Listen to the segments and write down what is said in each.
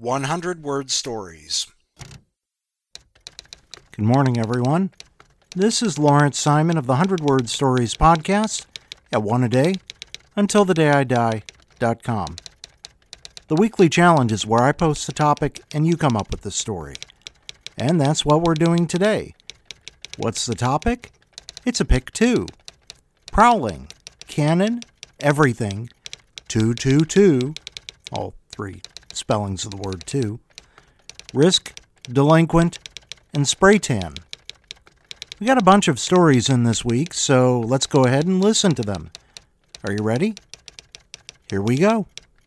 100-word stories. Good morning, everyone. This is Lawrence Simon of the 100-Word Stories podcast at one a day until the day I die.com. The weekly challenge is where I post a topic and you come up with the story. And that's what we're doing today. What's the topic? It's a pick two. Prowling, cannon, everything, 222, all three spellings of the word two, risk, delinquent, and spray tan. We got a bunch of stories in this week, so let's go ahead and listen to them. Are you ready? Here we go.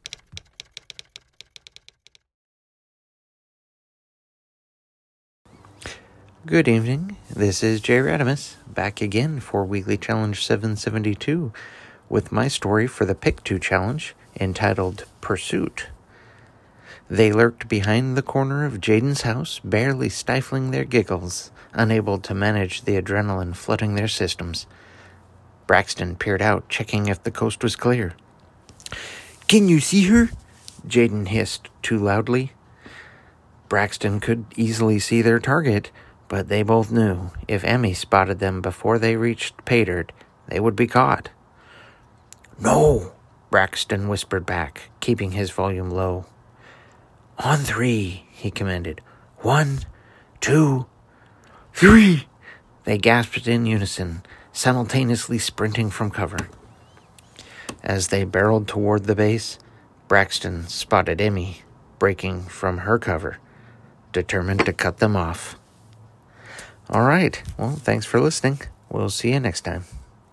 Good evening, this is Jay Radimus, back again for Weekly Challenge 772 with my story for the Pick 2 Challenge entitled Pursuit. They lurked behind the corner of Jaden's house, barely stifling their giggles, unable to manage the adrenaline flooding their systems. Braxton peered out, checking if the coast was clear. "Can you see her?" Jaden hissed too loudly. Braxton could easily see their target, but they both knew if Emmy spotted them before they reached Paydard, they would be caught. "No," Braxton whispered back, keeping his volume low. "On three," he commanded. 1, 2, 3. They gasped in unison, simultaneously sprinting from cover. As they barreled toward the base, Braxton spotted Emmy breaking from her cover, determined to cut them off. All right, well, thanks for listening. We'll see you next time.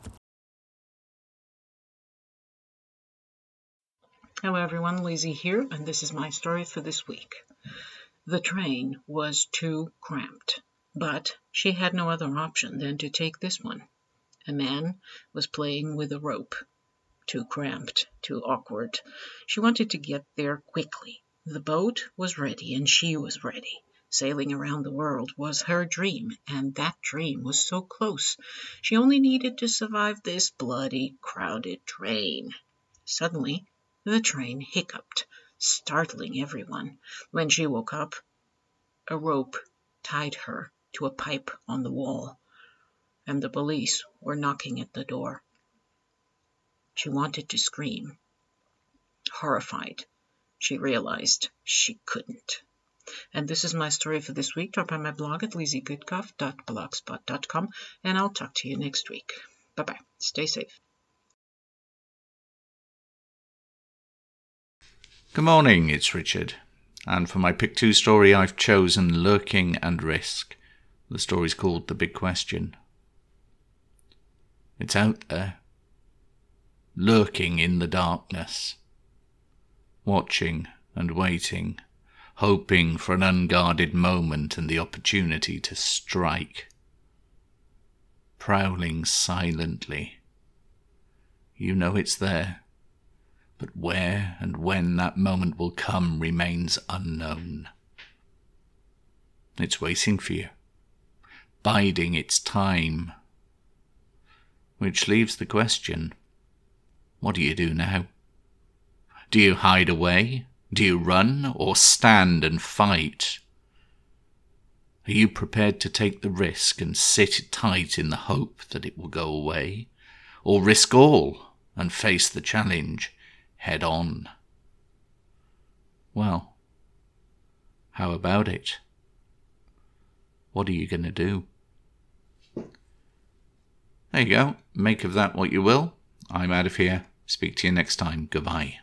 Hello everyone, Lizzie here, and this is my story for this week. The train was too cramped, but she had no other option than to take this one. A man was playing with a rope. Too cramped, too awkward. She wanted to get there quickly. The boat was ready, and she was ready. Sailing around the world was her dream, and that dream was so close. She only needed to survive this bloody, crowded train. Suddenly, the train hiccuped, startling everyone. When she woke up, a rope tied her to a pipe on the wall, and the police were knocking at the door. She wanted to scream. Horrified, she realized she couldn't. And this is my story for this week. Drop by my blog at lizziegoodcuff.blogspot.com, and I'll talk to you next week. Bye-bye. Stay safe. Good morning, it's Richard, and for my Pick 2 story I've chosen Lurking and Risk. The story's called The Big Question. It's out there, lurking in the darkness, watching and waiting, hoping for an unguarded moment and the opportunity to strike. Prowling silently. You know it's there. But where and when that moment will come remains unknown. It's waiting for you, biding its time. Which leaves the question, what do you do now? Do you hide away? Do you run or stand and fight? Are you prepared to take the risk and sit tight in the hope that it will go away? Or risk all and face the challenge head on? Well, how about it? What are you going to do? There you go. Make of that what you will. I'm out of here. Speak to you next time. Goodbye.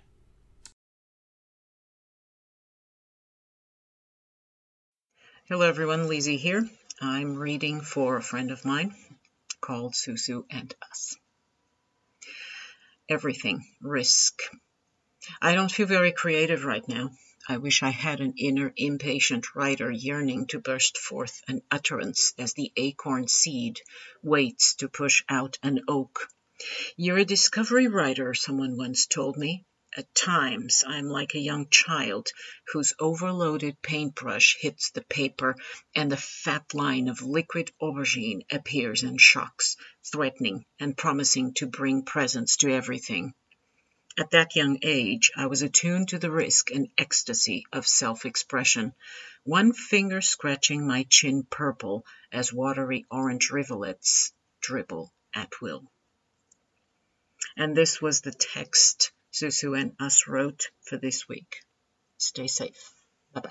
Hello everyone, Lizzie here. I'm reading for a friend of mine called Susu and Us. Everything. Risk. I don't feel very creative right now. I wish I had an inner impatient writer yearning to burst forth an utterance as the acorn seed waits to push out an oak. You're a discovery writer, someone once told me. At times, I'm like a young child whose overloaded paintbrush hits the paper and the fat line of liquid aubergine appears and shocks, threatening and promising to bring presents to everything. At that young age, I was attuned to the risk and ecstasy of self-expression, one finger scratching my chin purple as watery orange rivulets dribble at will. And this was the text Susu and us wrote for this week. Stay safe. Bye-bye.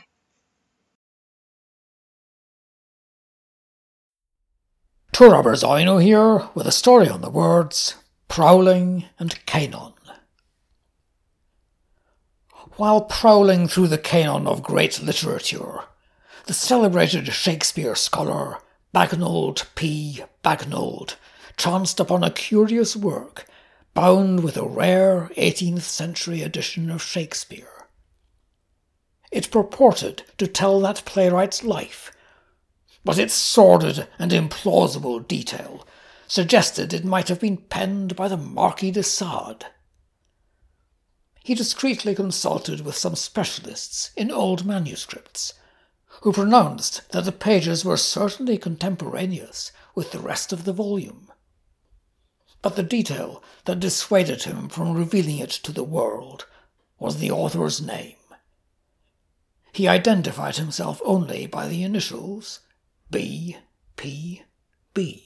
Tour Robber Zino here with a story on the words prowling and canon. While prowling through the canon of great literature, the celebrated Shakespeare scholar Bagnold P. Bagnold chanced upon a curious work bound with a rare 18th century edition of Shakespeare. It purported to tell that playwright's life, but its sordid and implausible detail suggested it might have been penned by the Marquis de Sade. He discreetly consulted with some specialists in old manuscripts, who pronounced that the pages were certainly contemporaneous with the rest of the volume. But the detail that dissuaded him from revealing it to the world was the author's name. He identified himself only by the initials B.P.B.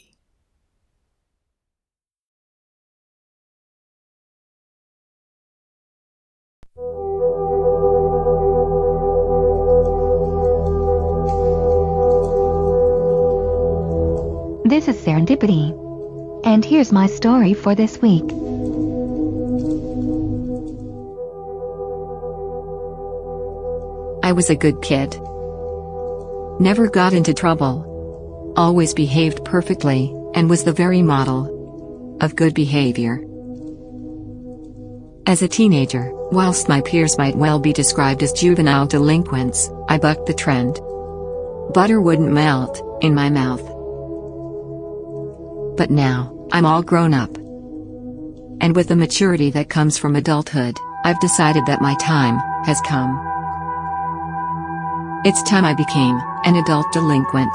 This is Serendipity, and here's my story for this week. I was a good kid. Never got into trouble. Always behaved perfectly, and was the very model of good behavior. As a teenager, whilst my peers might well be described as juvenile delinquents, I bucked the trend. Butter wouldn't melt in my mouth. But now, I'm all grown up. And with the maturity that comes from adulthood, I've decided that my time has come. It's time I became an adult delinquent.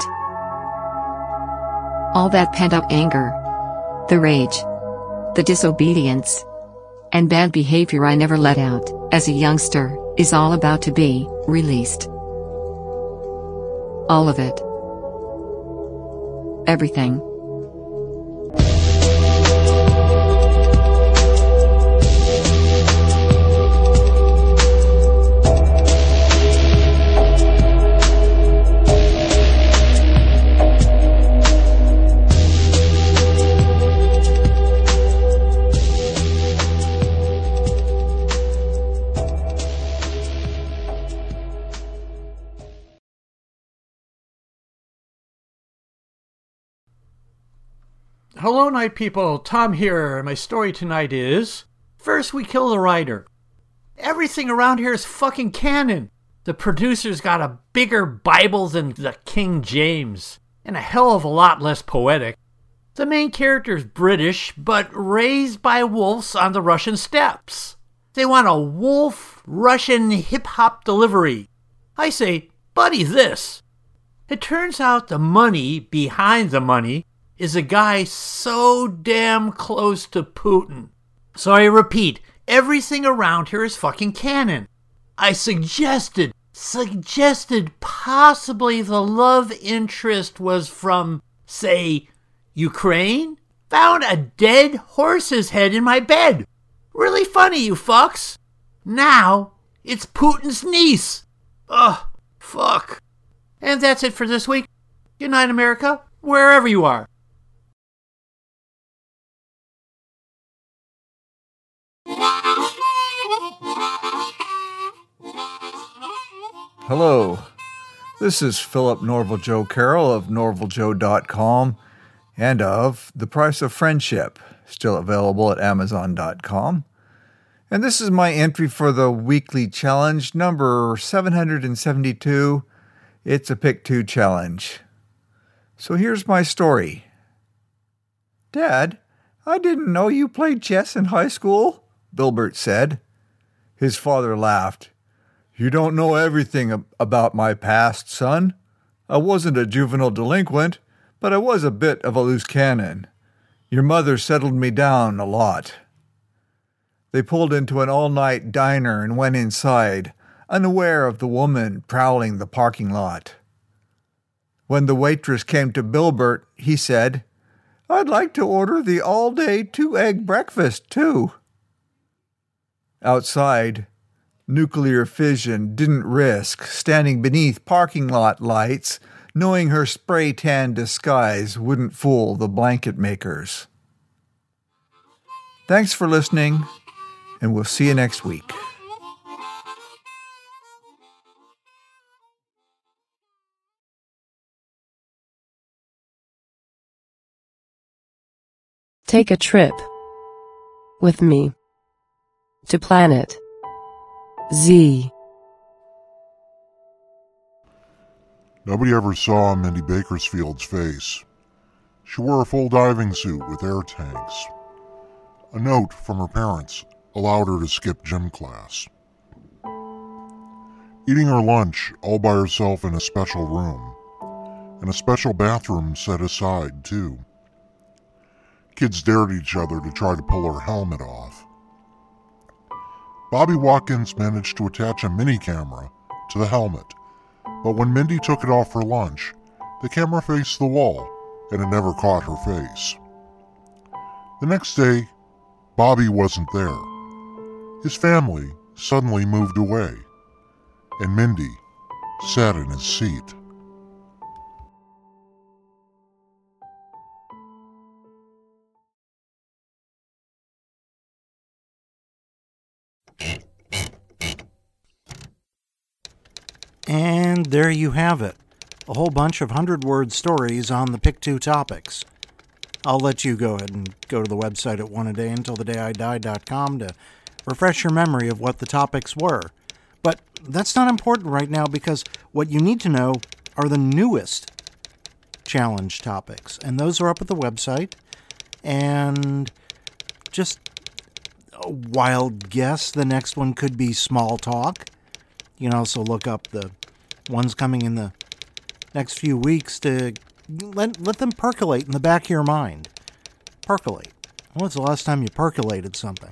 All that pent-up anger, the rage, the disobedience, and bad behavior I never let out as a youngster is all about to be released. All of it. Everything. Hello, night people. Tom here. My story tonight is, first we kill the writer. Everything around here is fucking canon. The producer's got a bigger Bible than the King James, and a hell of a lot less poetic. The main character's British, but raised by wolves on the Russian steppes. They want a wolf Russian hip-hop delivery. I say, buddy this. It turns out the money behind the money is a guy so damn close to Putin. So I repeat, everything around here is fucking canon. I suggested possibly the love interest was from, say, Ukraine? Found a dead horse's head in my bed. Really funny, you fucks. Now, it's Putin's niece. Ugh, fuck. And that's it for this week. Good night, America, wherever you are. Hello, this is Philip Norval Joe Carroll of norvaljoe.com and of The Price of Friendship, still available at amazon.com. And this is my entry for the weekly challenge, number 772. It's a Pick 2 challenge. So here's my story. Dad, I didn't know you played chess in high school, Bilbert said. His father laughed. You don't know everything about my past, son. I wasn't a juvenile delinquent, but I was a bit of a loose cannon. Your mother settled me down a lot. They pulled into an all-night diner and went inside, unaware of the woman prowling the parking lot. When the waitress came to Bilbert, he said, "I'd like to order the all-day 2-egg breakfast, too." Outside, Nuclear Fission didn't risk standing beneath parking lot lights, knowing her spray-tan disguise wouldn't fool the blanket makers. Thanks for listening, and we'll see you next week. Take a trip with me to Planet Z. Nobody ever saw Mindy Bakersfield's face. She wore a full diving suit with air tanks. A note from her parents allowed her to skip gym class. Eating her lunch all by herself in a special room, and a special bathroom set aside, too. Kids dared each other to try to pull her helmet off. Bobby Watkins managed to attach a mini camera to the helmet, but when Mindy took it off for lunch, the camera faced the wall and it never caught her face. The next day, Bobby wasn't there. His family suddenly moved away, and Mindy sat in his seat. And there you have it. A whole bunch of 100-word stories on the Pick 2 topics. I'll let you go ahead and go to the website at oneadayuntilthedayidie.com to refresh your memory of what the topics were. But that's not important right now because what you need to know are the newest challenge topics. And those are up at the website. And just a wild guess, the next one could be small talk. You can also look up the ones coming in the next few weeks to let them percolate in the back of your mind. Percolate. When was the last time you percolated something?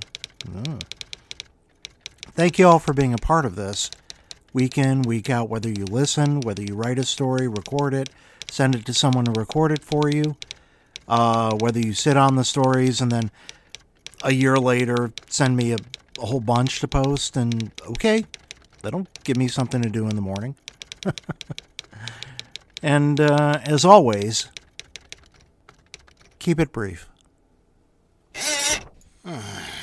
Thank you all for being a part of this. Week in, week out, whether you listen, whether you write a story, record it, send it to someone to record it for you, whether you sit on the stories and then a year later send me a whole bunch to post, and okay, that'll give me something to do in the morning. And as always, keep it brief.